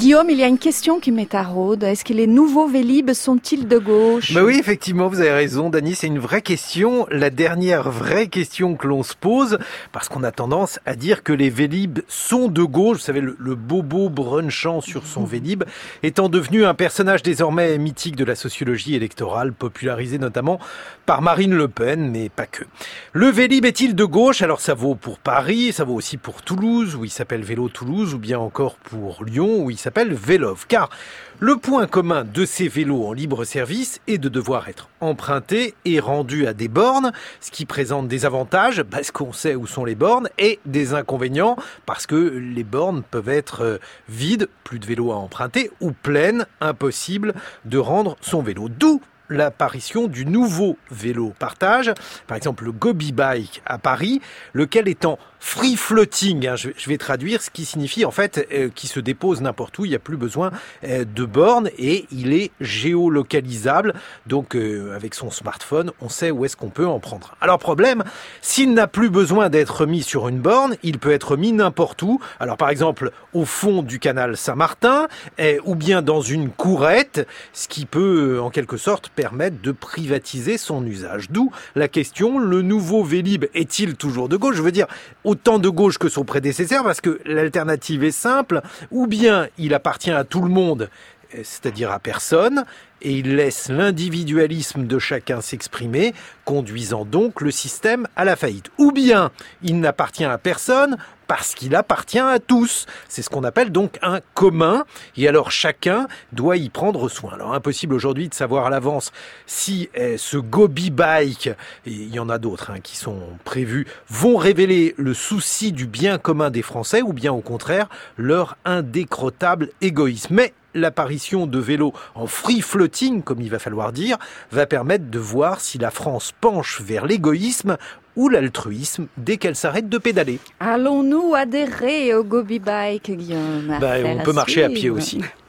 Guillaume, il y a une question qui me taraude. Est-ce que les nouveaux Vélib sont-ils de gauche ? Oui, effectivement, vous avez raison, Dany, c'est une vraie question. La dernière vraie question que l'on se pose, parce qu'on a tendance à dire que les Vélib sont de gauche. Vous savez, le bobo brunchant sur son Vélib étant devenu un personnage désormais mythique de la sociologie électorale, popularisé notamment par Marine Le Pen, mais pas que. Le Vélib est-il de gauche ? Alors ça vaut pour Paris, ça vaut aussi pour Toulouse, où il s'appelle Vélo Toulouse, ou bien encore pour Lyon, où il s'appelle Vélov. Car le point commun de ces vélos en libre service est de devoir être empruntés et rendus à des bornes, ce qui présente des avantages, parce qu'on sait où sont les bornes, et des inconvénients, parce que les bornes peuvent être vides, plus de vélos à emprunter, ou pleines, impossible de rendre son vélo. D'où l'apparition du nouveau vélo partage, par exemple le Gobi Bike à Paris, lequel est en free floating, je vais traduire, ce qui signifie en fait qu'il se dépose n'importe où, il n'y a plus besoin de bornes et il est géolocalisable, donc avec son smartphone, on sait où est-ce qu'on peut en prendre. Alors problème, s'il n'a plus besoin d'être mis sur une borne, il peut être mis n'importe où, alors par exemple au fond du canal Saint-Martin, ou bien dans une courette, ce qui peut en quelque sorte permettre de privatiser son usage. D'où la question, le nouveau Vélib est-il toujours de gauche ? Je veux dire, autant de gauche que son prédécesseur, parce que l'alternative est simple, ou bien il appartient à tout le monde, c'est-à-dire à personne, et il laisse l'individualisme de chacun s'exprimer, conduisant donc le système à la faillite. Ou bien il n'appartient à personne parce qu'il appartient à tous. C'est ce qu'on appelle donc un commun, et alors chacun doit y prendre soin. Alors impossible aujourd'hui de savoir à l'avance si ce Gobi Bike, et il y en a d'autres qui sont prévus, vont révéler le souci du bien commun des Français, ou bien au contraire leur indécrottable égoïsme. Mais l'apparition de vélos en free floating, comme il va falloir dire, va permettre de voir si la France penche vers l'égoïsme ou l'altruisme dès qu'elle s'arrête de pédaler. Allons-nous adhérer au Gobi Bike, Guillaume ? On peut marcher à pied aussi.